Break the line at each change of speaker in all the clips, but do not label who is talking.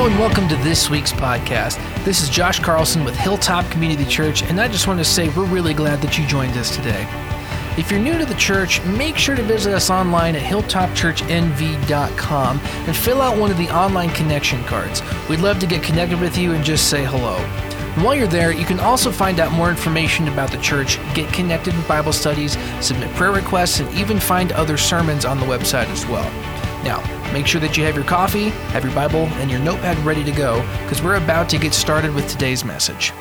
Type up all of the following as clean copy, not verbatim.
Hello and welcome to this week's podcast. This is Josh Carlson with Hilltop Community Church, and I just want to say we're really glad that you joined us today. If you're new to the church, make sure to visit us online at hilltopchurchnv.com and fill out one of the online connection cards. We'd love to get connected with you and just say hello. And while you're there, you can also find out more information about the church, get connected with Bible studies, submit prayer requests, and even find other sermons on the website as well. Now, make sure that you have your coffee, have your Bible, and your notepad ready to go, because we're about to get started with today's message.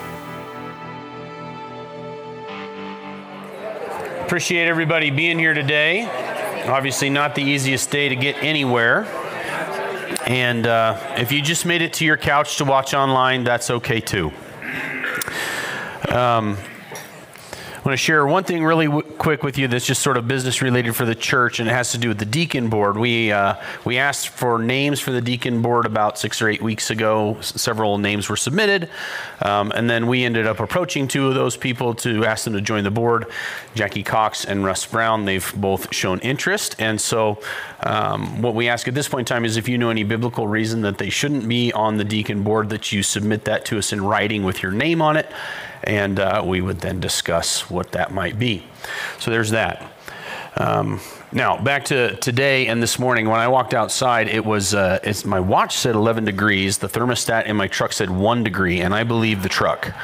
Appreciate everybody being here today. Obviously not the easiest day to get anywhere. And if you just made it to your couch to watch online, that's okay too. I want to share one thing really quick with you that's just sort of business related for the church, and it has to do with the deacon board. We asked for names for the deacon board about 6 or 8 weeks ago. Several names were submitted, and then we ended up approaching two of those people to ask them to join the board, Jackie Cox and Russ Brown. They've both shown interest, and so what we ask at this point in time is if you know any biblical reason that they shouldn't be on the deacon board, that you submit that to us in writing with your name on it, and we would then discuss what that might be. So there's that. Now, back to today and this morning. When I walked outside, it was my watch said 11 degrees. The thermostat in my truck said 1 degree, and I believe the truck.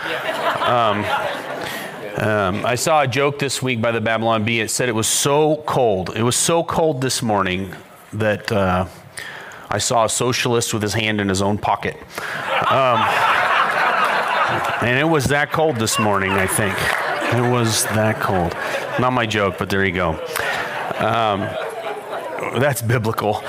I saw a joke this week by the Babylon Bee. It said it was so cold. It was so cold this morning that I saw a socialist with his hand in his own pocket. And it was that cold this morning, I think. It was that cold. Not my joke, but there you go. That's biblical.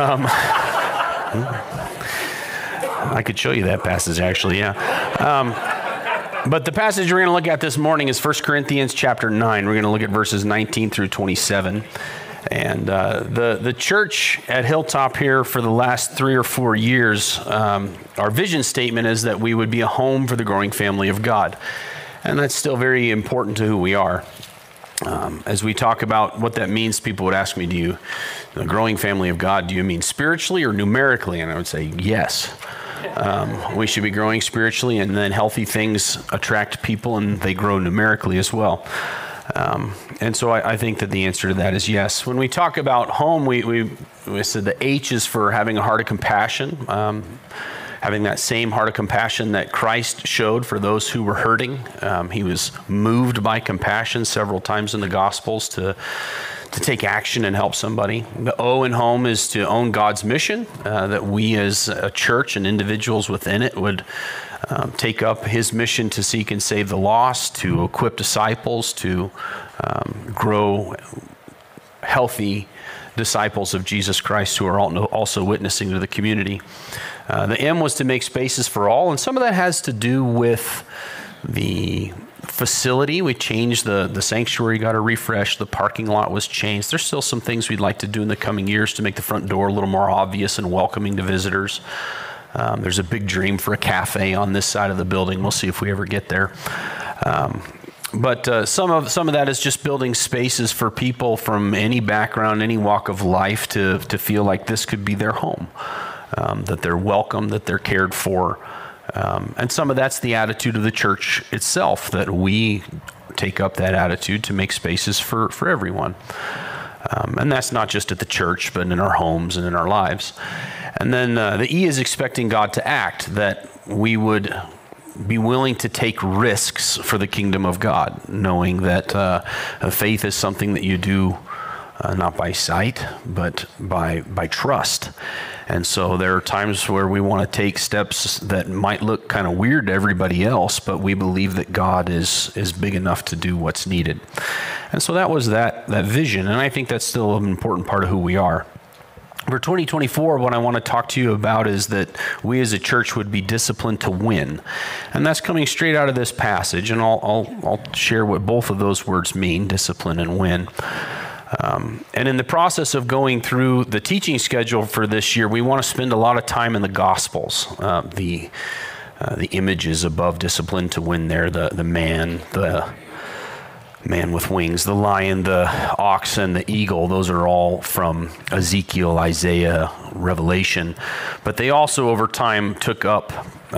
I could show you that passage, actually, yeah. But the passage we're going to look at this morning is 1 Corinthians chapter 9. We're going to look at verses 19 through 27. And the church at Hilltop here for the last 3 or 4 years, our vision statement is that we would be a home for the growing family of God. And that's still very important to who we are. As we talk about what that means, people would ask me, the growing family of God, do you mean spiritually or numerically? And I would say, yes. We should be growing spiritually, and then healthy things attract people and they grow numerically as well. And so I think that the answer to that is yes. When we talk about home, we said the H is for having a heart of compassion, having that same heart of compassion that Christ showed for those who were hurting. He was moved by compassion several times in the Gospels to take action and help somebody. The O in home is to own God's mission, that we as a church and individuals within it would take up his mission to seek and save the lost, to equip disciples, to grow healthy disciples of Jesus Christ who are also witnessing to the community. The M was to make spaces for all, and some of that has to do with the facility. We changed the sanctuary, got a refresh. The parking lot was changed. There's still some things we'd like to do in the coming years to make the front door a little more obvious and welcoming to visitors. There's a big dream for a cafe on this side of the building. We'll see if we ever get there. But some of that is just building spaces for people from any background, any walk of life to feel like this could be their home, that they're welcome, that they're cared for. And some of that's the attitude of the church itself, that we take up that attitude to make spaces for everyone. And that's not just at the church, but in our homes and in our lives. And then the E is expecting God to act, that we would be willing to take risks for the kingdom of God, knowing that faith is something that you do not by sight, but by trust. And so there are times where we want to take steps that might look kind of weird to everybody else, but we believe that God is big enough to do what's needed. And so that was that vision, and I think that's still an important part of who we are. For 2024, what I want to talk to you about is that we as a church would be disciplined to win. And that's coming straight out of this passage, and I'll share what both of those words mean, discipline and win. And in the process of going through the teaching schedule for this year, we want to spend a lot of time in the Gospels. The images above discipline to win there, the man, the man with wings. The lion, the ox, and the eagle, those are all from Ezekiel, Isaiah, Revelation. But they also, over time, took up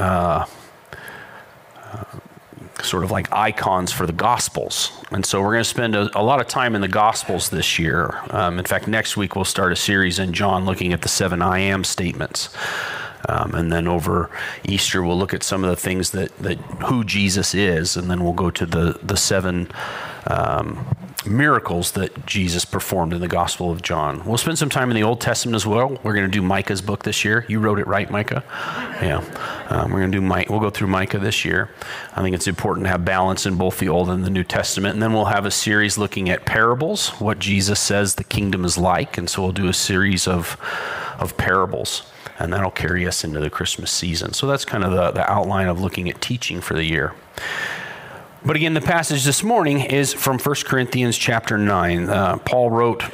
sort of like icons for the Gospels. And so we're going to spend a lot of time in the Gospels this year. In fact, next week we'll start a series in John looking at the 7 I am statements. And then over Easter, we'll look at some of the things that who Jesus is, and then we'll go to the 7 miracles that Jesus performed in the Gospel of John. We'll spend some time in the Old Testament as well. We're going to do Micah's book this year. You wrote it, right, Micah? Yeah. We're going to do We'll go through Micah this year. I think it's important to have balance in both the Old and the New Testament. And then we'll have a series looking at parables, what Jesus says the kingdom is like. And so we'll do a series of parables. And that'll carry us into the Christmas season. So that's kind of the outline of looking at teaching for the year. But again, the passage this morning is from 1 Corinthians chapter 9. Paul wrote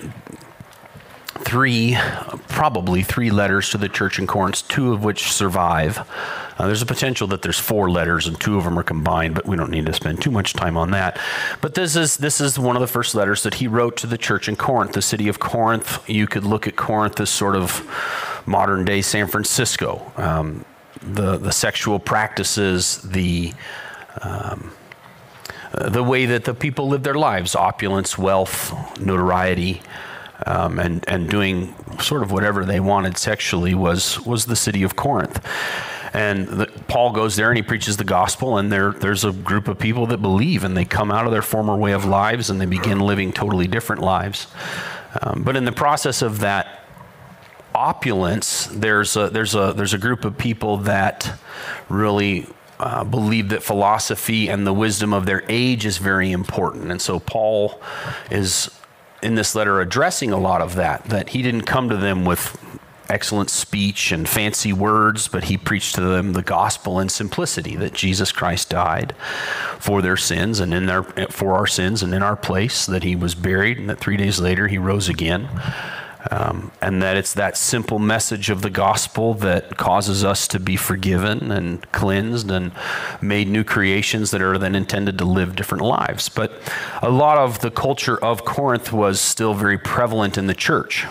probably three letters to the church in Corinth, 2 of which survive. There's a potential that there's 4 letters and 2 of them are combined, but we don't need to spend too much time on that. But this is one of the first letters that he wrote to the church in Corinth, the city of Corinth. You could look at Corinth as sort of modern day San Francisco. The sexual practices, the way that the people live their lives, opulence, wealth, notoriety, and doing sort of whatever they wanted sexually was the city of Corinth. And Paul goes there and he preaches the gospel, and there's a group of people that believe, and they come out of their former way of lives and they begin living totally different lives. But in the process of that opulence, there's a group of people that really believe that philosophy and the wisdom of their age is very important. And so Paul is in this letter addressing a lot of that he didn't come to them with excellent speech and fancy words, but he preached to them the gospel in simplicity, that Jesus Christ died for their sins and for our sins and in our place, that he was buried, and that 3 days later he rose again. And that it's that simple message of the gospel that causes us to be forgiven and cleansed and made new creations that are then intended to live different lives. But a lot of the culture of Corinth was still very prevalent in the church.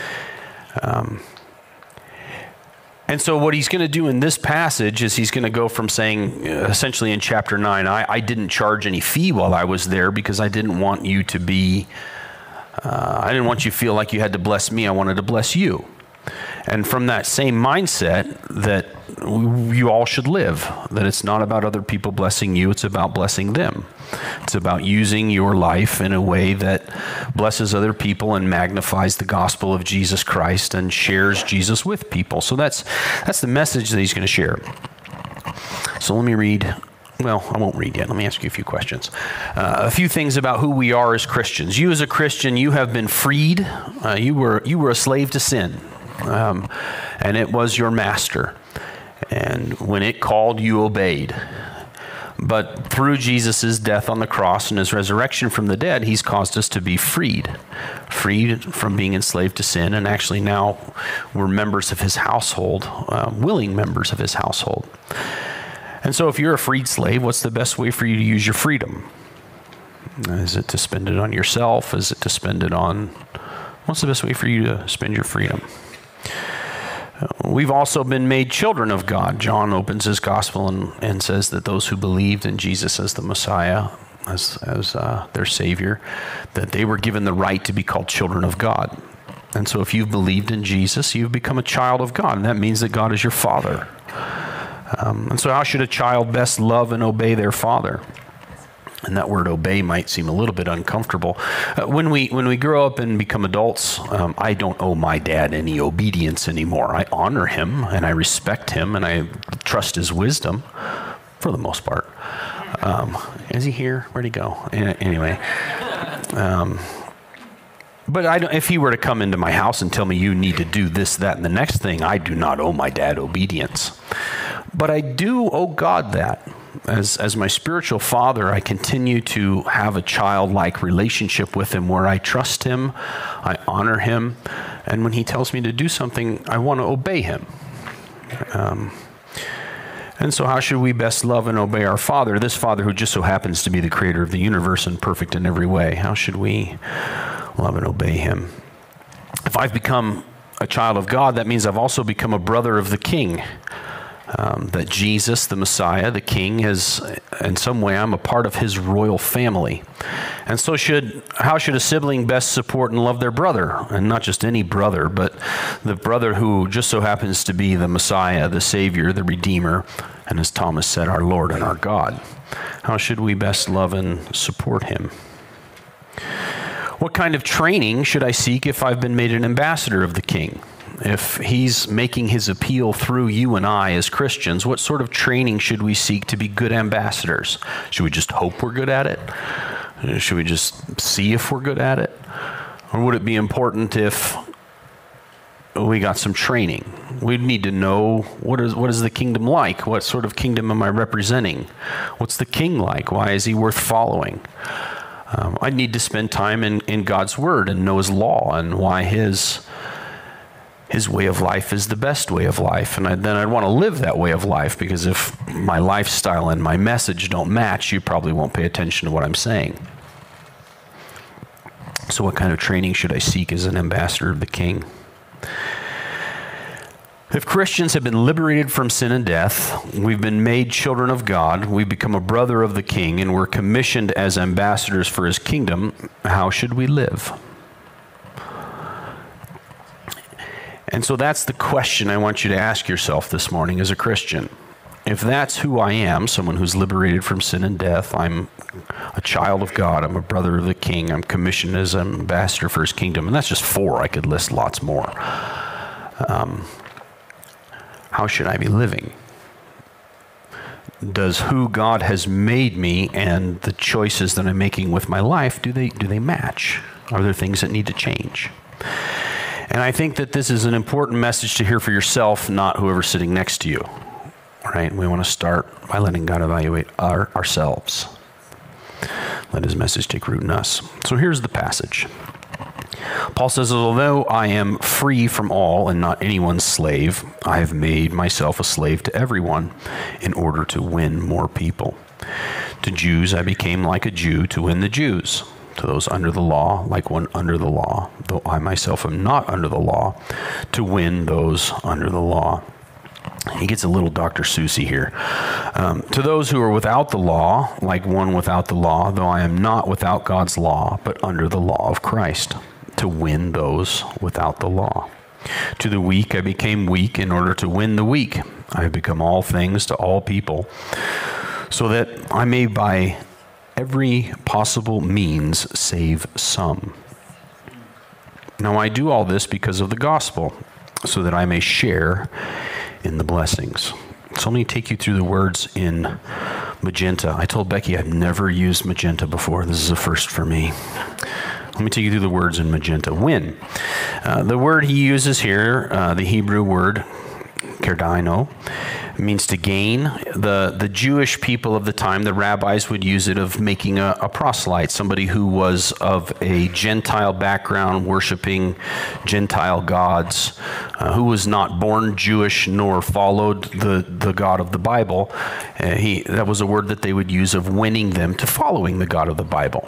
And so what he's going to do in this passage is he's going to go from saying, essentially in chapter 9, I didn't charge any fee while I was there because I didn't want you to be... I didn't want you to feel like you had to bless me. I wanted to bless you. And from that same mindset that you all should live, that it's not about other people blessing you, it's about blessing them. It's about using your life in a way that blesses other people and magnifies the gospel of Jesus Christ and shares Jesus with people. So that's the message that he's going to share. So let me read... Well, I won't read yet. Let me ask you a few questions. A few things about who we are as Christians. You as a Christian, you have been freed. You were a slave to sin, and it was your master. And when it called, you obeyed. But through Jesus' death on the cross and his resurrection from the dead, he's caused us to be freed from being enslaved to sin. And actually now we're members of his household, willing members of his household. And so if you're a freed slave, what's the best way for you to use your freedom? Is it to spend it on yourself? Is it to spend it on... What's the best way for you to spend your freedom? We've also been made children of God. John opens his gospel and says that those who believed in Jesus as the Messiah, as their Savior, that they were given the right to be called children of God. And so if you've believed in Jesus, you've become a child of God. And that means that God is your Father. And so how should a child best love and obey their father? And that word obey might seem a little bit uncomfortable. When we grow up and become adults, I don't owe my dad any obedience anymore. I honor him and I respect him and I trust his wisdom for the most part. Is he here? Where'd he go? Anyway. But if he were to come into my house and tell me you need to do this, that, and the next thing, I do not owe my dad obedience. But I do owe God that. As my spiritual father, I continue to have a childlike relationship with him where I trust him, I honor him, and when he tells me to do something, I want to obey him. And so how should we best love and obey our Father, this Father who just so happens to be the creator of the universe and perfect in every way? How should we love and obey him? If I've become a child of God, that means I've also become a brother of the King. That Jesus, the Messiah, the King, is in some way I'm a part of his royal family. And so how should a sibling best support and love their brother? And not just any brother, but the brother who just so happens to be the Messiah, the Savior, the Redeemer, and as Thomas said, our Lord and our God. How should we best love and support him? What kind of training should I seek if I've been made an ambassador of the King? If he's making his appeal through you and I as Christians, what sort of training should we seek to be good ambassadors? Should we just hope we're good at it? Should we just see if we're good at it? Or would it be important if we got some training? We'd need to know what is the kingdom like? What sort of kingdom am I representing? What's the king like? Why is he worth following? I need to spend time in God's word and know his law and why his way of life is the best way of life. And then I'd want to live that way of life, because if my lifestyle and my message don't match, you probably won't pay attention to what I'm saying. So what kind of training should I seek as an ambassador of the King? If Christians have been liberated from sin and death, we've been made children of God, we've become a brother of the King, and we're commissioned as ambassadors for his kingdom, how should we live? And so that's the question I want you to ask yourself this morning as a Christian. If that's who I am, someone who's liberated from sin and death, I'm a child of God, I'm a brother of the King, I'm commissioned as an ambassador for his kingdom, and that's just 4. I could list lots more. How should I be living? Does who God has made me and the choices that I'm making with my life, do they match? Are there things that need to change? And I think that this is an important message to hear for yourself, not whoever's sitting next to you. Right? We want to start by letting God evaluate ourselves. Let his message take root in us. So here's the passage. Paul says, although I am free from all and not anyone's slave, I have made myself a slave to everyone in order to win more people. To Jews I became like a Jew to win the Jews. To those under the law, like one under the law, though I myself am not under the law, to win those under the law. He gets a little Dr. Seussy here. To those who are without the law, like one without the law, though I am not without God's law, but under the law of Christ, to win those without the law. To the weak I became weak in order to win the weak. I have become all things to all people, so that I may by every possible means save some. Now I do all this because of the gospel, so that I may share in the blessings. So let me take you through the words in magenta. I told Becky I've never used magenta before. This is a first for me. Let me take you through the words in magenta. Win. The word he uses here, the Hebrew word, kerdino, means to gain. The Jewish people of the time, the rabbis would use it of making a proselyte, somebody who was of a Gentile background, worshiping Gentile gods, who was not born Jewish nor followed the God of the Bible. That was a word that they would use of winning them to following the God of the Bible.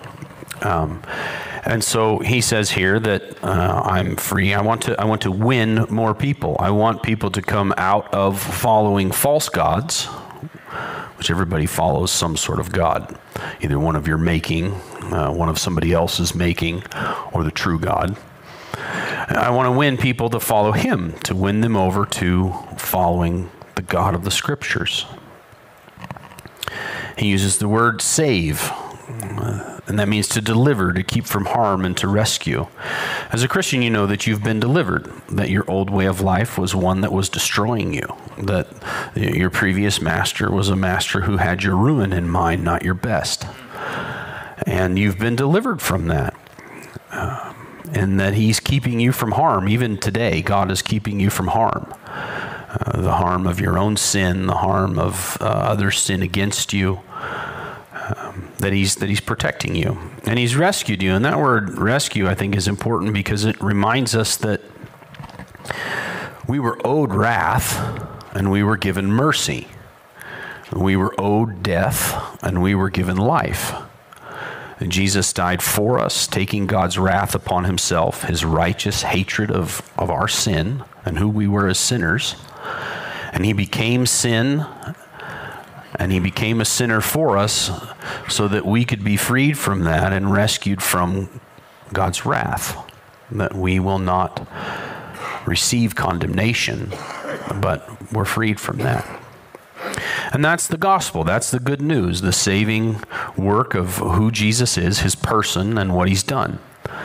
And so he says here that I'm free. I want to win more people. I want people to come out of following false gods, which everybody follows some sort of god, either one of your making, one of somebody else's making, or the true God. I want to win people to follow him, to win them over to following the God of the Scriptures. He uses the word save. And that means to deliver, to keep from harm, and to rescue. As a Christian, you know that you've been delivered, that your old way of life was one that was destroying you, that your previous master was a master who had your ruin in mind, not your best. And you've been delivered from that. And that he's keeping you from harm. Even today, God is keeping you from harm. The harm of your own sin, the harm of others' sin against you. That he's protecting you, and he's rescued you. And that word rescue, I think, is important because it reminds us that we were owed wrath and we were given mercy. We were owed death, and we were given life. And Jesus died for us, taking God's wrath upon himself, his righteous hatred of our sin and who we were as sinners. And he became sin, and he became a sinner for us so that we could be freed from that and rescued from God's wrath, that we will not receive condemnation, but we're freed from that. And that's the gospel. That's the good news, the saving work of who Jesus is, his person, and what he's done.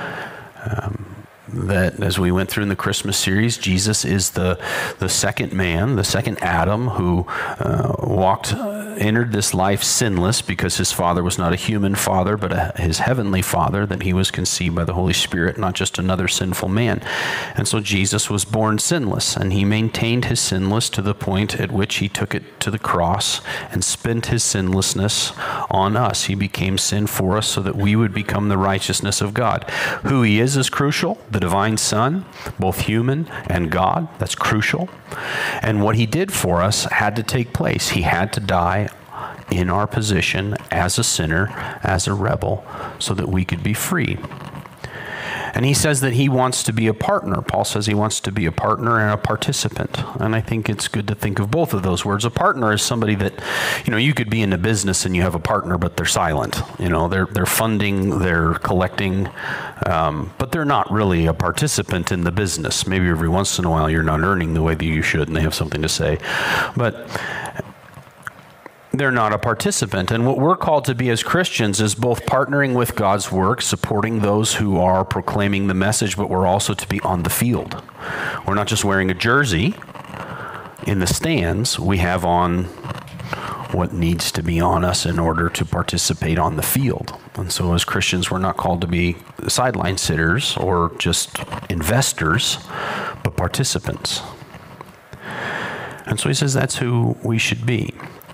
That as we went through in the Christmas series, Jesus is the second man, the second Adam, who entered this life sinless because his father was not a human father, but his heavenly Father, that he was conceived by the Holy Spirit, not just another sinful man. And so Jesus was born sinless, and he maintained his sinless to the point at which he took it to the cross and spent his sinlessness on us. He became sin for us so that we would become the righteousness of God. Who he is crucial. The divine Son, both human and God, that's crucial. And what he did for us had to take place. He had to die in our position as a sinner, as a rebel, so that we could be free. And he says that he wants to be a partner. Paul says he wants to be a partner and a participant. And I think it's good to think of both of those words. A partner is somebody that, you could be in a business and you have a partner, but they're silent. They're funding, they're collecting, but they're not really a participant in the business. Maybe every once in a while you're not earning the way that you should and they have something to say. But they're not a participant. And what we're called to be as Christians is both partnering with God's work, supporting those who are proclaiming the message, but we're also to be on the field. We're not just wearing a jersey in the stands. We have on what needs to be on us in order to participate on the field. And so as Christians, we're not called to be sideline sitters or just investors, but participants. And so he says that's who we should be.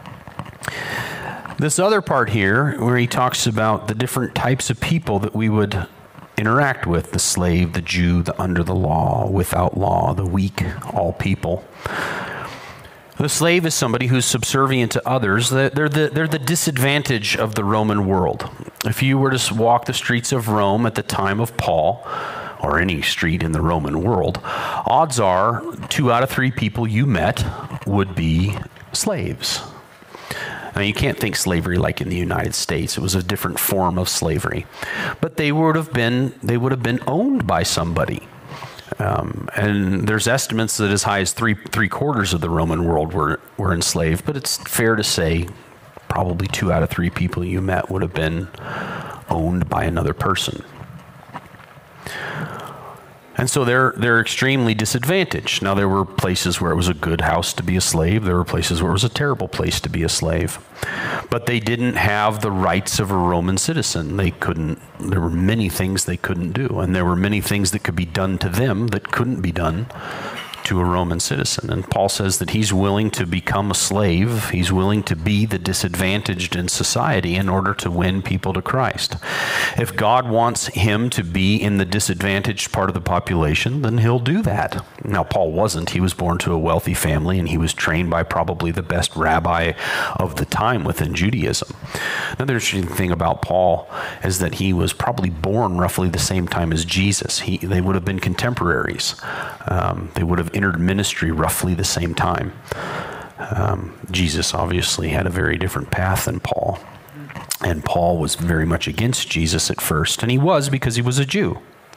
This other part here, where he talks about the different types of people that we would interact with, the slave, the Jew, the under the law, without law, the weak, all people. The slave is somebody who's subservient to others. They're the disadvantage of the Roman world. If you were to walk the streets of Rome at the time of Paul, or any street in the Roman world, odds are 2 out of 3 people you met would be slaves. Now, you can't think slavery like in the United States. It was a different form of slavery. But they would have been owned by somebody. And there's estimates that as high as three-quarters of the Roman world were enslaved. But it's fair to say probably 2 out of 3 people you met would have been owned by another person. And so they're extremely disadvantaged. Now, there were places where it was a good house to be a slave. There were places where it was a terrible place to be a slave. But they didn't have the rights of a Roman citizen. There were many things they couldn't do. And there were many things that could be done to them that couldn't be done to a Roman citizen. And Paul says that he's willing to become a slave. He's willing to be the disadvantaged in society in order to win people to Christ. If God wants him to be in the disadvantaged part of the population, then he'll do that. Now, Paul wasn't. He was born to a wealthy family, and he was trained by probably the best rabbi of the time within Judaism. Another interesting thing about Paul is that he was probably born roughly the same time as Jesus. They would have been contemporaries. They would have entered ministry roughly the same time. Jesus obviously had a very different path than Paul. And Paul was very much against Jesus at first. And he was because he was a Jew.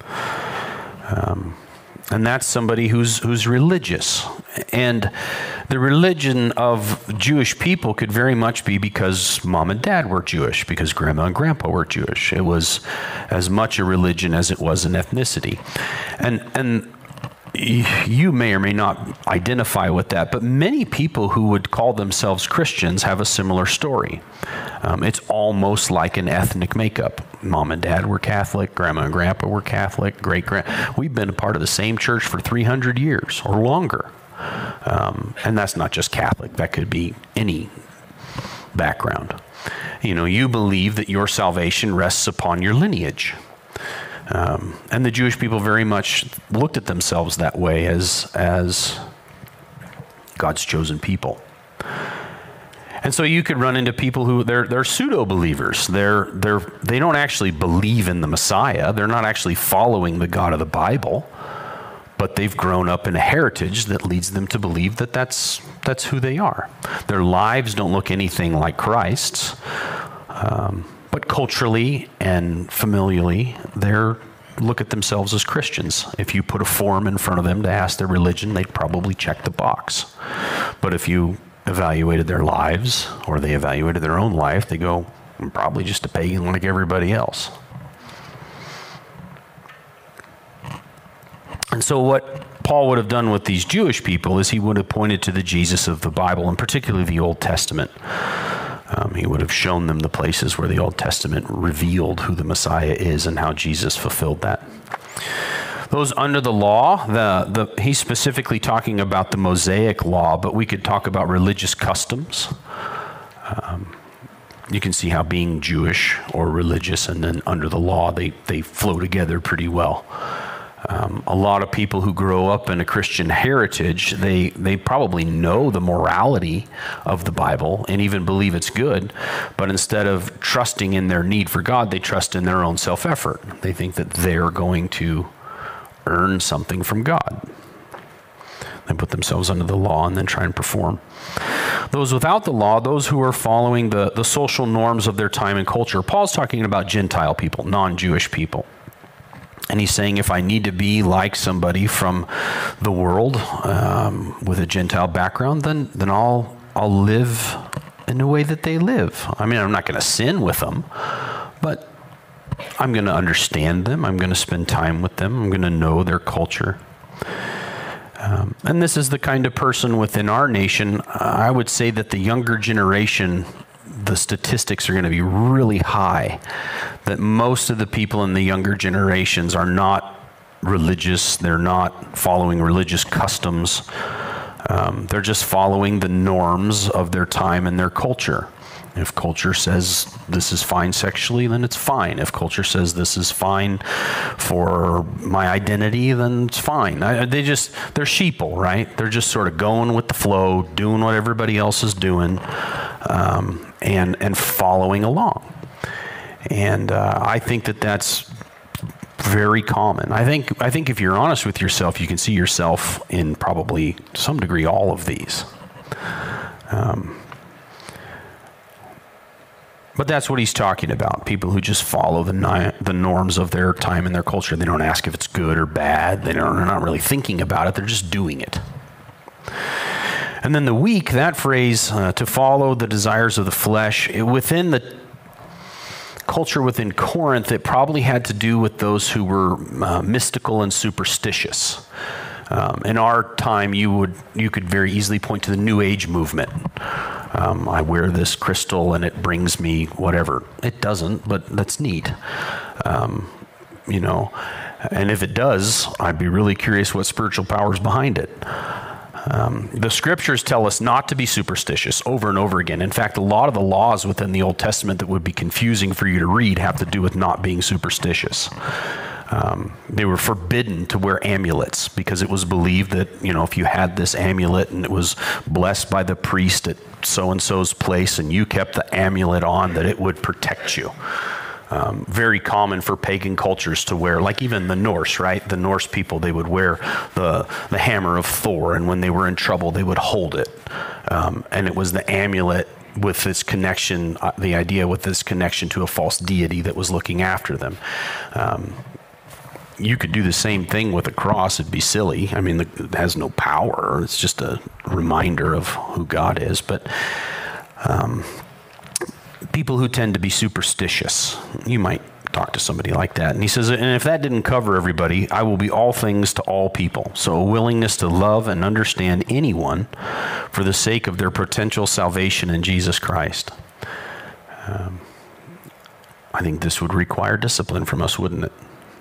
And that's somebody who's religious. And the religion of Jewish people could very much be because mom and dad were Jewish, because grandma and grandpa were Jewish. It was as much a religion as it was an ethnicity. And you may or may not identify with that, but many people who would call themselves Christians have a similar story. It's almost like an ethnic makeup. Mom and dad were Catholic, grandma and grandpa were Catholic, we've been a part of the same church for 300 years or longer. And that's not just Catholic, that could be any background. You believe that your salvation rests upon your lineage. And the Jewish people very much looked at themselves that way as God's chosen people. And so you could run into people who they're pseudo-believers. They don't actually believe in the Messiah. They're not actually following the God of the Bible, but they've grown up in a heritage that leads them to believe that that's who they are. Their lives don't look anything like Christ's, but culturally and familially, they're look at themselves as Christians. If you put a form in front of them to ask their religion, they'd probably check the box. But if you evaluated their lives, or they evaluated their own life, they go, I'm probably just a pagan like everybody else. And so what Paul would have done with these Jewish people is he would have pointed to the Jesus of the Bible, and particularly the Old Testament. He would have shown them the places where the Old Testament revealed who the Messiah is and how Jesus fulfilled that. Those under the law, he's specifically talking about the Mosaic law, but we could talk about religious customs. You can see how being Jewish or religious and then under the law, they flow together pretty well. A lot of people who grow up in a Christian heritage, they probably know the morality of the Bible and even believe it's good, but instead of trusting in their need for God, they trust in their own self-effort. They think that they're going to earn something from God. They put themselves under the law and then try and perform. Those without the law, those who are following the social norms of their time and culture. Paul's talking about Gentile people, non-Jewish people. And he's saying, if I need to be like somebody from the world with a Gentile background, then I'll live in the way that they live. I mean, I'm not going to sin with them, but I'm going to understand them. I'm going to spend time with them. I'm going to know their culture. And this is the kind of person within our nation. I would say that the younger generation, the statistics are going to be really high, that most of the people in the younger generations are not religious. They're not following religious customs. They're just following the norms of their time and their culture. If culture says this is fine sexually, then it's fine. If culture says this is fine for my identity, then it's fine. They're sheeple, right? They're just sort of going with the flow, doing what everybody else is doing, and following along. And I think that that's very common. I think if you're honest with yourself, you can see yourself in probably to some degree all of these. But that's what he's talking about. People who just follow the norms of their time and their culture. They don't ask if it's good or bad. They're not really thinking about it. They're just doing it. And then the weak, that phrase, to follow the desires of the flesh, within the culture within Corinth, it probably had to do with those who were mystical and superstitious. In our time, you could very easily point to the New Age movement. I wear this crystal and it brings me whatever. It doesn't, but that's neat. And if it does, I'd be really curious what spiritual power is behind it. The scriptures tell us not to be superstitious over and over again. In fact, a lot of the laws within the Old Testament that would be confusing for you to read have to do with not being superstitious. They were forbidden to wear amulets because it was believed that, if you had this amulet and it was blessed by the priest at so-and-so's place and you kept the amulet on, that it would protect you. Very common for pagan cultures to wear, like even the Norse, right? The Norse people, they would wear the hammer of Thor, and when they were in trouble, they would hold it. And it was the amulet with this connection, the idea with this connection to a false deity that was looking after them. You could do the same thing with a cross. It'd be silly. I mean, it has no power. It's just a reminder of who God is. But people who tend to be superstitious, you might talk to somebody like that. And he says, and if that didn't cover everybody, I will be all things to all people. So a willingness to love and understand anyone for the sake of their potential salvation in Jesus Christ. I think this would require discipline from us, wouldn't it?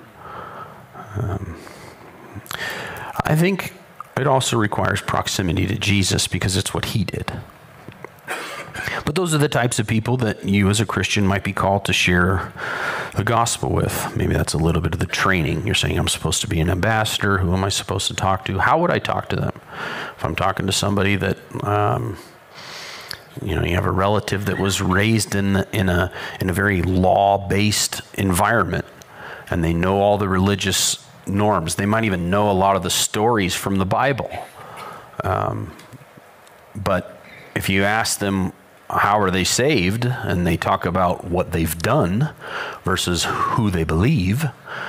I think it also requires proximity to Jesus because it's what he did. But those are the types of people that you as a Christian might be called to share the gospel with. Maybe that's a little bit of the training. You're saying, I'm supposed to be an ambassador. Who am I supposed to talk to? How would I talk to them? If I'm talking to somebody that You have a relative that was raised in a very law-based environment, and they know all the religious norms. They might even know a lot of the stories from the Bible. But if you ask them how are they saved, and they talk about what they've done versus who they believe,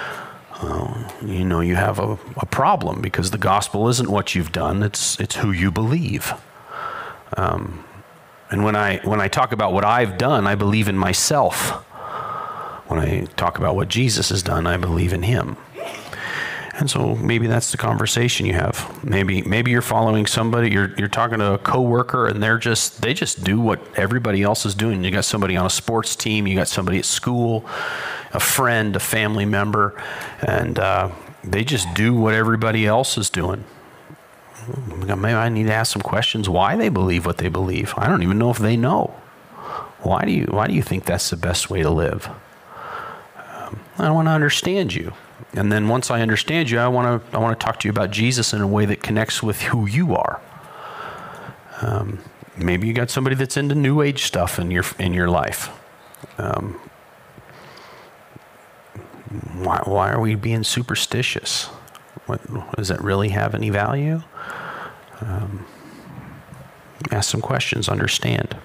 you have a problem, because the gospel isn't what you've done, it's who you believe. And when I talk about what I've done, I believe in myself. When I talk about what Jesus has done, I believe in him. And so maybe that's the conversation you have. Maybe you're following somebody, you're talking to a coworker, and they just do what everybody else is doing. You got somebody on a sports team, you got somebody at school, a friend, a family member, and they just do what everybody else is doing. Maybe I need to ask some questions why they believe what they believe. I don't even know if they know. Why do you think that's the best way to live? I want to understand you. And then once I understand you, I want to talk to you about Jesus in a way that connects with who you are. Maybe you got somebody that's into New Age stuff in your life. Why are we being superstitious? Does that really have any value? Ask some questions, understand.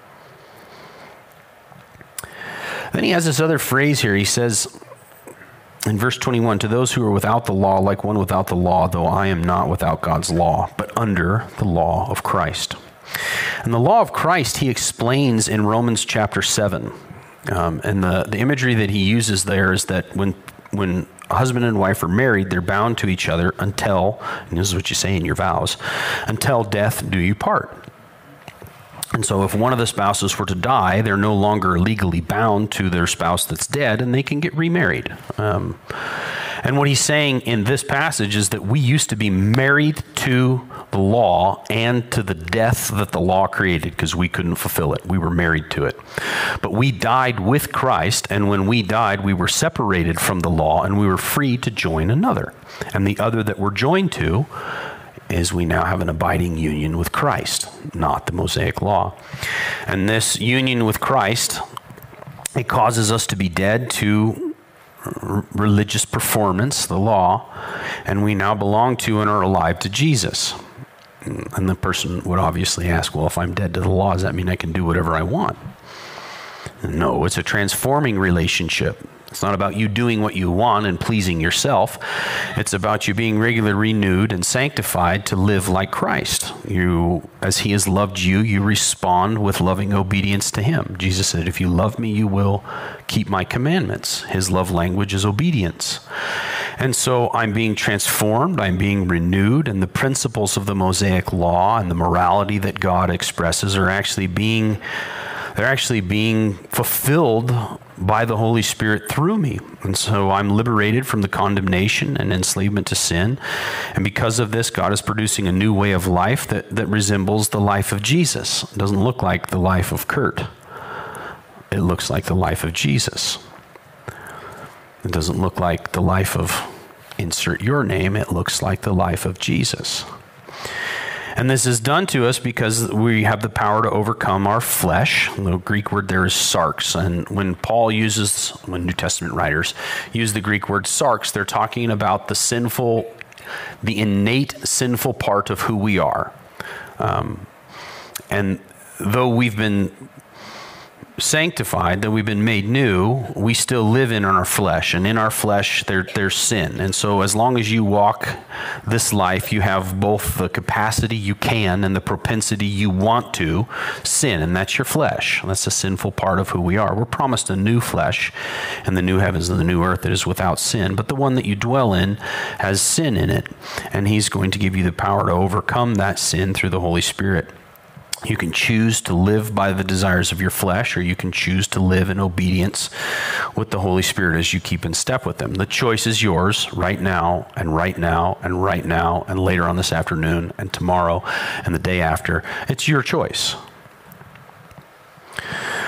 Then he has this other phrase here. He says in verse 21, to those who are without the law, like one without the law, though I am not without God's law, but under the law of Christ. And the law of Christ he explains in Romans chapter 7. And the imagery that he uses there is that when a husband and wife are married, they're bound to each other until, and this is what you say in your vows, until death do you part. And so if one of the spouses were to die, they're no longer legally bound to their spouse that's dead, and they can get remarried. And what he's saying in this passage is that we used to be married to the law and to the death that the law created, because we couldn't fulfill it. We were married to it. But we died with Christ, and when we died, we were separated from the law, and we were free to join another. And the other that we're joined to is we now have an abiding union with Christ, not the Mosaic law. And this union with Christ, it causes us to be dead to religious performance, the law, and we now belong to and are alive to Jesus. And the person would obviously ask, well, if I'm dead to the law, does that mean I can do whatever I want? No, it's a transforming relationship. It's not about you doing what you want and pleasing yourself. It's about you being regularly renewed and sanctified to live like Christ. You, as he has loved you, you respond with loving obedience to him. Jesus said, if you love me, you will keep my commandments. His love language is obedience. And so I'm being transformed, I'm being renewed, and the principles of the Mosaic law and the morality that God expresses are actually being fulfilled by the Holy Spirit through me. And so I'm liberated from the condemnation and enslavement to sin. And because of this, God is producing a new way of life that resembles the life of Jesus. It doesn't look like the life of Kurt. It looks like the life of Jesus. It doesn't look like the life of insert your name. It looks like the life of Jesus. And this is done to us because we have the power to overcome our flesh. The Greek word there is sarx. And when New Testament writers use the Greek word sarx, they're talking about the innate sinful part of who we are. And though we've been sanctified, that we've been made new, we still live in our flesh, and in our flesh there's sin. And so as long as you walk this life, you have both the capacity you can and the propensity you want to sin, and that's your flesh. That's a sinful part of who we are. We're promised a new flesh and the new heavens and the new earth that is without sin, but the one that you dwell in has sin in it, and he's going to give you the power to overcome that sin through the Holy Spirit. You can choose to live by the desires of your flesh, or you can choose to live in obedience with the Holy Spirit as you keep in step with him. The choice is yours right now, and right now, and right now, and later on this afternoon, and tomorrow, and the day after. It's your choice.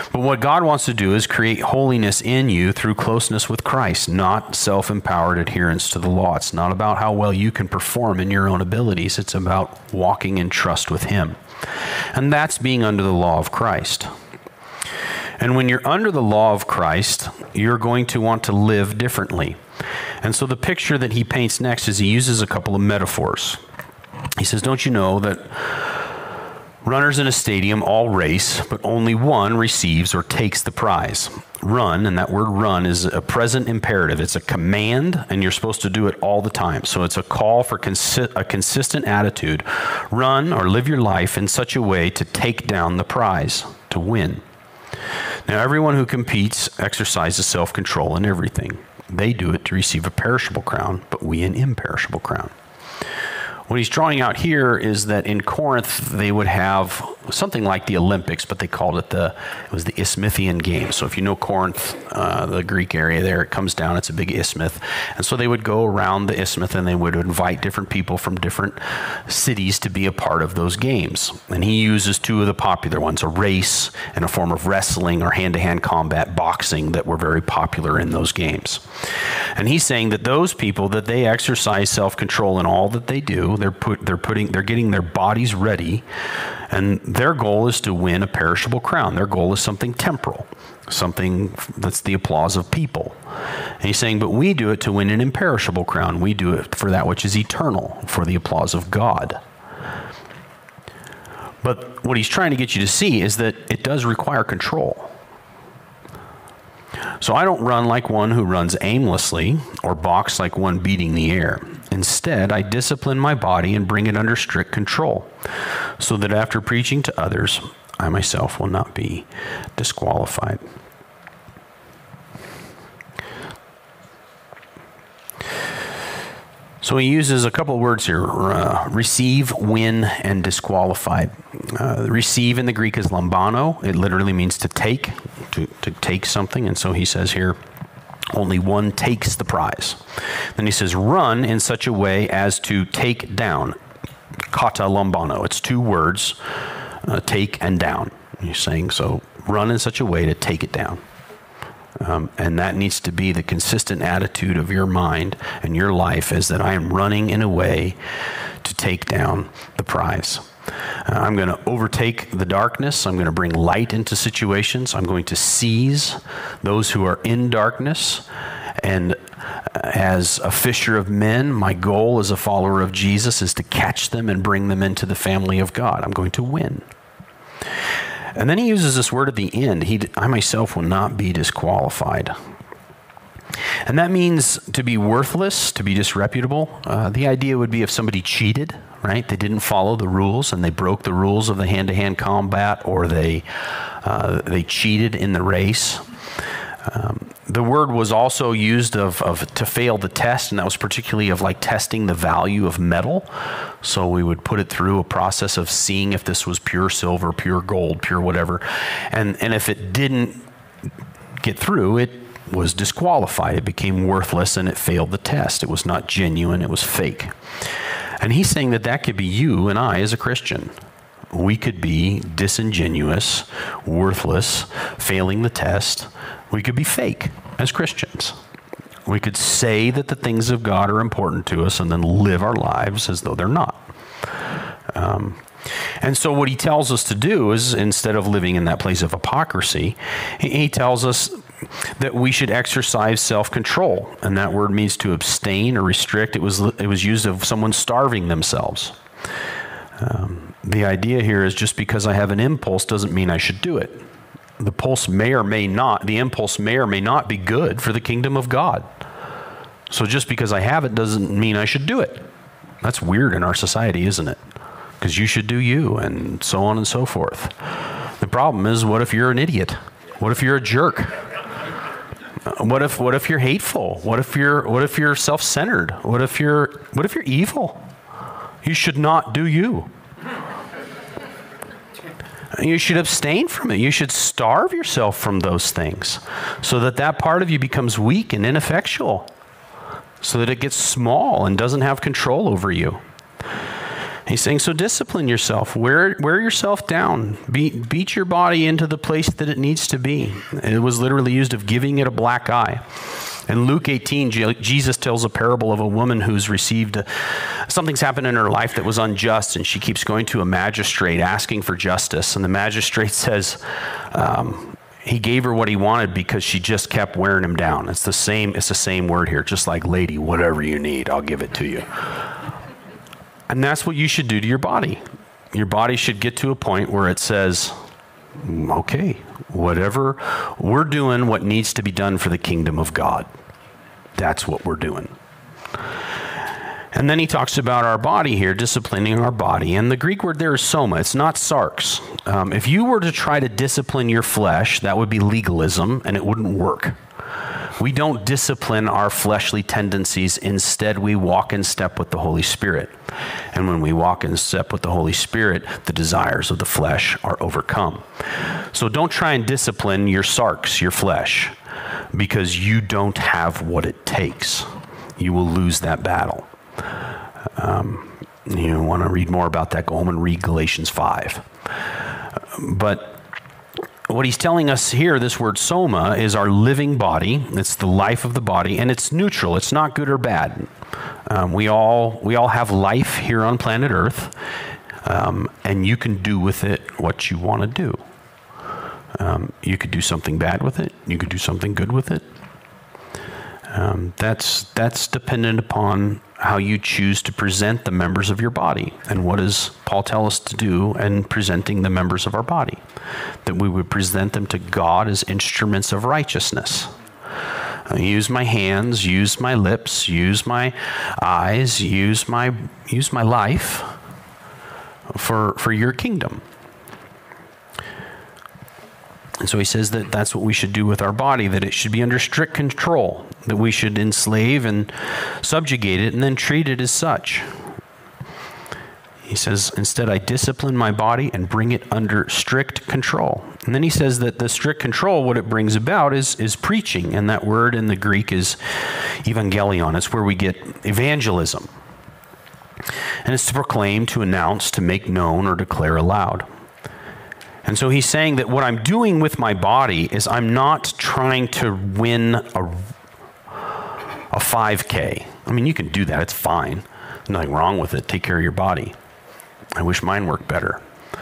But what God wants to do is create holiness in you through closeness with Christ, not self-empowered adherence to the law. It's not about how well you can perform in your own abilities. It's about walking in trust with Him. And that's being under the law of Christ. And when you're under the law of Christ, you're going to want to live differently. And so the picture that he paints next is he uses a couple of metaphors. He says, don't you know that runners in a stadium all race, but only one receives or takes the prize? Run, and that word run is a present imperative. It's a command, and you're supposed to do it all the time. So it's a call for a consistent attitude. Run or live your life in such a way to take down the prize, to win. Now, everyone who competes exercises self-control in everything. They do it to receive a perishable crown, but we an imperishable crown. What he's drawing out here is that in Corinth, they would have something like the Olympics, but they called it it was the Isthmian Games. So if you know Corinth, the Greek area there, it comes down, it's a big isthmus. And so they would go around the isthmus and they would invite different people from different cities to be a part of those games. And he uses two of the popular ones, a race and a form of wrestling or hand-to-hand combat, boxing, that were very popular in those games. And he's saying that those people, that they exercise self-control in all that they do. They're getting their bodies ready, and their goal is to win a perishable crown. Their goal is something temporal, something that's the applause of people. And he's saying, but we do it to win an imperishable crown. We do it for that which is eternal, for the applause of God. But what he's trying to get you to see is that it does require control. So I don't run like one who runs aimlessly or box like one beating the air. Instead, I discipline my body and bring it under strict control, so that after preaching to others, I myself will not be disqualified. So he uses a couple of words here, receive, win, and disqualified. Receive in the Greek is lambano. It literally means to take something. And so he says here, only one takes the prize. Then he says, run in such a way as to take down. Kata lambano. It's two words, take and down. He's saying, so run in such a way to take it down. And that needs to be the consistent attitude of your mind and your life, is that I am running in a way to take down the prize. I'm going to overtake the darkness. I'm going to bring light into situations. I'm going to seize those who are in darkness. And as a fisher of men, my goal as a follower of Jesus is to catch them and bring them into the family of God. I'm going to win. And then he uses this word at the end, I myself will not be disqualified. And that means to be worthless, to be disreputable. The idea would be if somebody cheated, right? They didn't follow the rules and they broke the rules of the hand-to-hand combat, or they cheated in the race. The word was also used of to fail the test, and that was particularly of like testing the value of metal. So we would put it through a process of seeing if this was pure silver, pure gold, pure whatever. And if it didn't get through, it was disqualified. It became worthless and it failed the test. It was not genuine, it was fake. And he's saying that could be you and I as a Christian. We could be disingenuous, worthless, failing the test. We could be fake as Christians. We could say that the things of God are important to us and then live our lives as though they're not. And so what he tells us to do is, instead of living in that place of hypocrisy, he tells us that we should exercise self-control. And that word means to abstain or restrict. It was used of someone starving themselves. The idea here is just because I have an impulse doesn't mean I should do it. The impulse may or may not be good for the kingdom of God. So just because I have it doesn't mean I should do it. That's weird in our society, isn't it? Because you should do you, and so on and so forth. The problem is, what if you're an idiot? What if you're a jerk? What if you're hateful? What if you're self-centered? What if you're evil? You should not do you. You should abstain from it. You should starve yourself from those things so that part of you becomes weak and ineffectual, so that it gets small and doesn't have control over you. He's saying, so discipline yourself. Wear yourself down. Beat your body into the place that it needs to be. It was literally used of giving it a black eye. In Luke 18, Jesus tells a parable of a woman who's received something's happened in her life that was unjust, and she keeps going to a magistrate asking for justice. And the magistrate says he gave her what he wanted because she just kept wearing him down. It's the same word here, just like, lady, whatever you need, I'll give it to you. And that's what you should do to your body. Your body should get to a point where it says, okay, whatever, we're doing what needs to be done for the kingdom of God. That's what we're doing. And then he talks about our body here, disciplining our body. And the Greek word there is soma. It's not sarx. If you were to try to discipline your flesh, that would be legalism, and it wouldn't work. We don't discipline our fleshly tendencies. Instead, we walk in step with the Holy Spirit. And when we walk in step with the Holy Spirit, the desires of the flesh are overcome. So don't try and discipline your sarx, your flesh, because you don't have what it takes. You will lose that battle. You want to read more about that, go home and read Galatians 5. But what he's telling us here, this word soma, is our living body. It's the life of the body, and it's neutral. It's not good or bad. We all have life here on planet Earth, and you can do with it what you want to do. You could do something bad with it. You could do something good with it. That's dependent upon how you choose to present the members of your body. And what does Paul tell us to do in presenting the members of our body? That we would present them to God as instruments of righteousness. Use my hands, use my lips, use my eyes, use my life for your kingdom. And so he says that that's what we should do with our body, that it should be under strict control, that we should enslave and subjugate it and then treat it as such. He says, instead, I discipline my body and bring it under strict control. And then he says that the strict control, what it brings about is preaching. And that word in the Greek is evangelion. It's where we get evangelism. And it's to proclaim, to announce, to make known, or declare aloud. And so he's saying that what I'm doing with my body is I'm not trying to win a 5K. I mean, you can do that. It's fine. There's nothing wrong with it. Take care of your body. I wish mine worked better.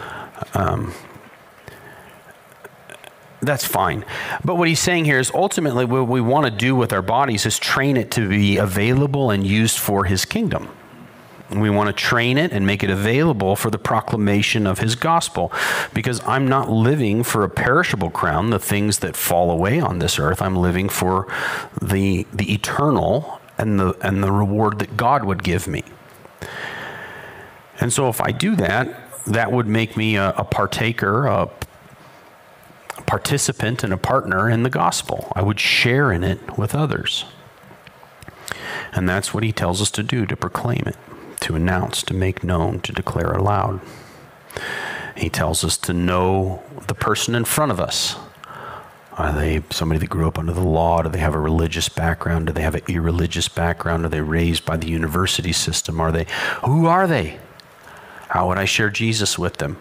That's fine. But what he's saying here is ultimately what we want to do with our bodies is train it to be available and used for his kingdom. We want to train it and make it available for the proclamation of his gospel, because I'm not living for a perishable crown, the things that fall away on this earth. I'm living for the eternal and the reward that God would give me. And so if I do that, that would make me a partaker, a participant, and a partner in the gospel. I would share in it with others. And that's what he tells us to do, to proclaim it, to announce, to make known, to declare aloud. He tells us to know the person in front of us. Are they somebody that grew up under the law? Do they have a religious background? Do they have an irreligious background? Are they raised by the university system? Who are they? How would I share Jesus with them?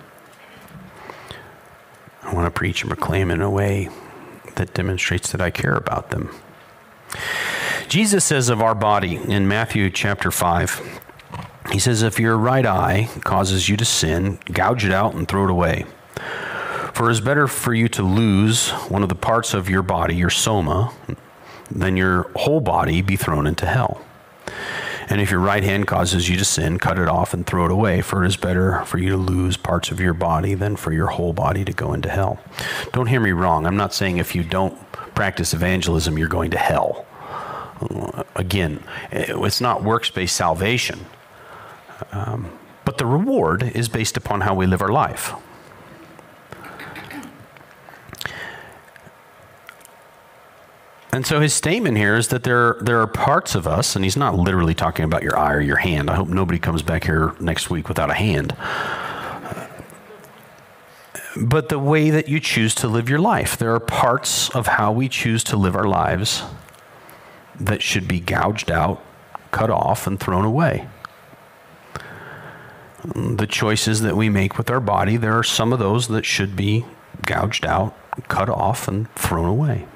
I want to preach and proclaim in a way that demonstrates that I care about them. Jesus says of our body in Matthew chapter 5, he says, if your right eye causes you to sin, gouge it out and throw it away. For it is better for you to lose one of the parts of your body, your soma, than your whole body be thrown into hell. And if your right hand causes you to sin, cut it off and throw it away. For it is better for you to lose parts of your body than for your whole body to go into hell. Don't hear me wrong. I'm not saying if you don't practice evangelism, you're going to hell. Again, it's not works-based salvation. But the reward is based upon how we live our life. And so his statement here is that there are parts of us, and he's not literally talking about your eye or your hand. I hope nobody comes back here next week without a hand. But the way that you choose to live your life. There are parts of how we choose to live our lives that should be gouged out, cut off, and thrown away. the choices that we make with our body, there are some of those that should be gouged out, cut off, and thrown away.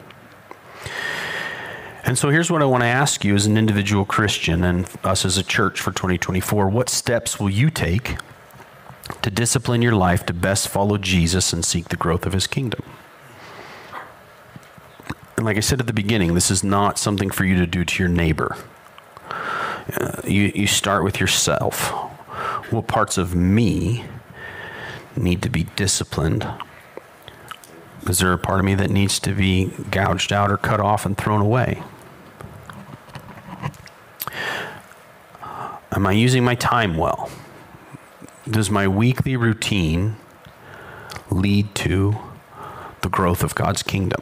And so here's what I want to ask you as an individual Christian and us as a church for 2024. What steps will you take to discipline your life to best follow Jesus and seek the growth of his kingdom? And like I said at the beginning, this is not something for you to do to your neighbor. You start with yourself. What parts of me need to be disciplined? Is there a part of me that needs to be gouged out or cut off and thrown away? Am I using my time well? Does my weekly routine lead to the growth of God's kingdom?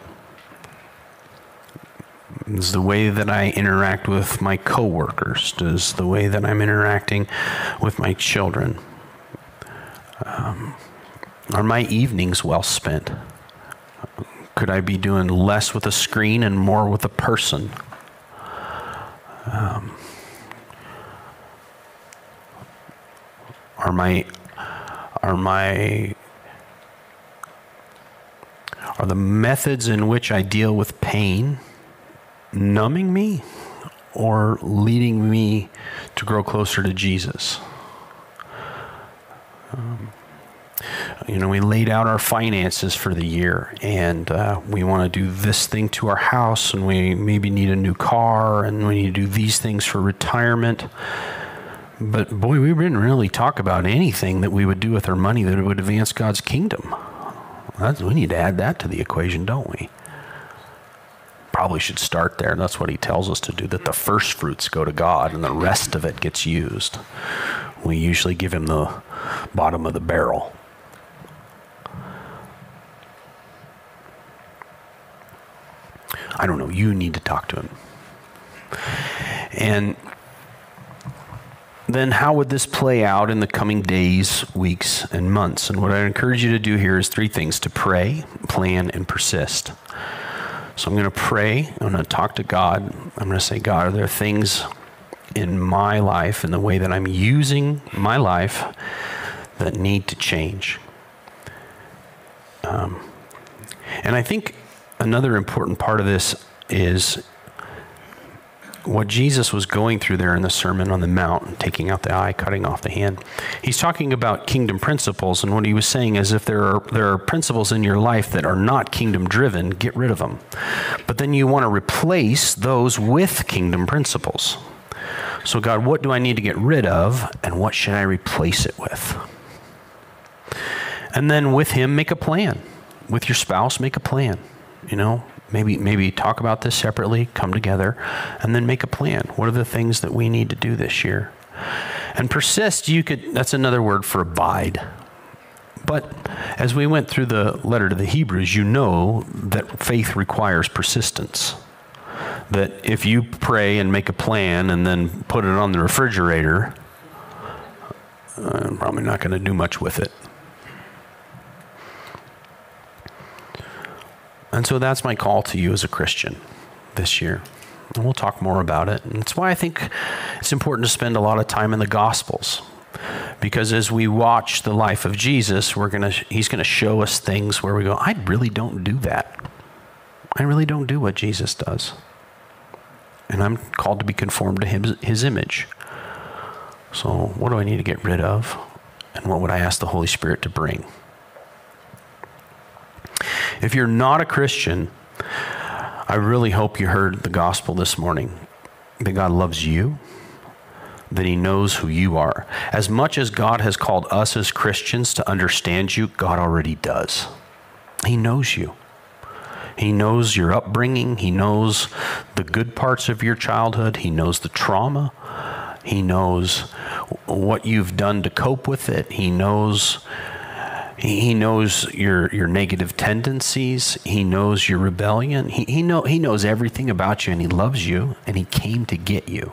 Is the way that I interact with my coworkers, does the way that I'm interacting with my children, are my evenings well spent? Could I be doing less with a screen and more with a person? Are the methods in which I deal with pain numbing me or leading me to grow closer to Jesus? We laid out our finances for the year, and we want to do this thing to our house, and we maybe need a new car, and we need to do these things for retirement. But boy, we didn't really talk about anything that we would do with our money that would advance God's kingdom. We need to add that to the equation, don't we? Probably should start there. That's what he tells us to do, that the first fruits go to God and the rest of it gets used. We usually give him the bottom of the barrel. I don't know. You need to talk to him. And then how would this play out in the coming days, weeks, and months? And what I encourage you to do here is 3 things: to pray, plan, and persist. So I'm going to pray. I'm going to talk to God. I'm going to say, God, are there things in my life and the way that I'm using my life that need to change? And I think another important part of this is what Jesus was going through there in the Sermon on the Mount, taking out the eye, cutting off the hand. He's talking about kingdom principles, and what he was saying is if there are principles in your life that are not kingdom driven, get rid of them. But then you want to replace those with kingdom principles. So God, what do I need to get rid of, and what should I replace it with? And then with him, make a plan. With your spouse, make a plan. Maybe talk about this separately, come together, and then make a plan. What are the things that we need to do this year? And persist, that's another word for abide. But as we went through the letter to the Hebrews, you know that faith requires persistence. That if you pray and make a plan and then put it on the refrigerator, I'm probably not going to do much with it. And so that's my call to you as a Christian this year. And we'll talk more about it. And that's why I think it's important to spend a lot of time in the Gospels. Because as we watch the life of Jesus, he's going to show us things where we go, I really don't do that. I really don't do what Jesus does. And I'm called to be conformed to his image. So what do I need to get rid of? And what would I ask the Holy Spirit to bring? If you're not a Christian, I really hope you heard the gospel this morning. That God loves you. That he knows who you are. As much as God has called us as Christians to understand you, God already does. He knows you. He knows your upbringing. He knows the good parts of your childhood. He knows the trauma. He knows what you've done to cope with it. He knows your negative tendencies. He knows your rebellion. He knows everything about you, and he loves you, and he came to get you.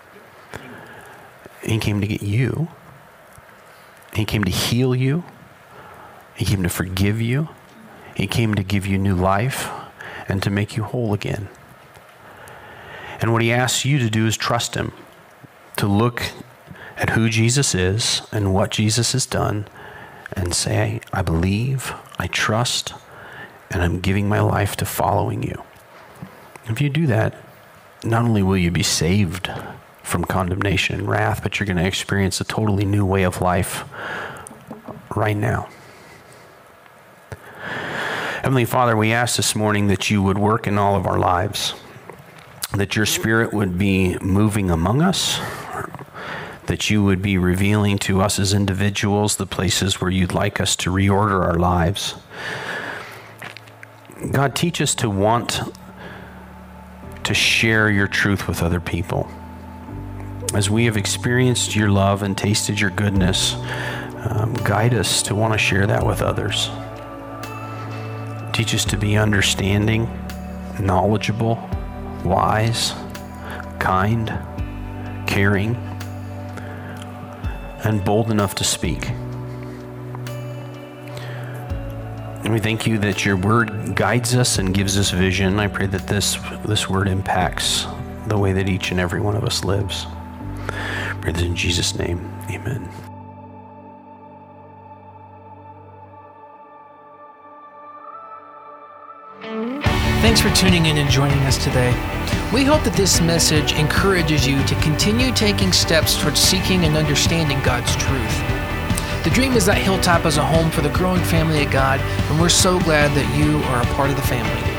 He came to get you. He came to heal you. He came to forgive you. He came to give you new life and to make you whole again. And what he asks you to do is trust him, to look at who Jesus is and what Jesus has done and say, I believe, I trust, and I'm giving my life to following you. If you do that, not only will you be saved from condemnation and wrath, but you're going to experience a totally new way of life right now. Heavenly Father, we ask this morning that you would work in all of our lives, that your Spirit would be moving among us, that you would be revealing to us as individuals the places where you'd like us to reorder our lives. God, teach us to want to share your truth with other people. As we have experienced your love and tasted your goodness, guide us to want to share that with others. Teach us to be understanding, knowledgeable, wise, kind, caring, and bold enough to speak. And we thank you that your word guides us and gives us vision. I pray that this word impacts the way that each and every one of us lives. I pray this in Jesus' name. Amen.
Thanks for tuning in and joining us today. We hope that this message encourages you to continue taking steps towards seeking and understanding God's truth. The dream is that Hilltop is a home for the growing family of God, and we're so glad that you are a part of the family.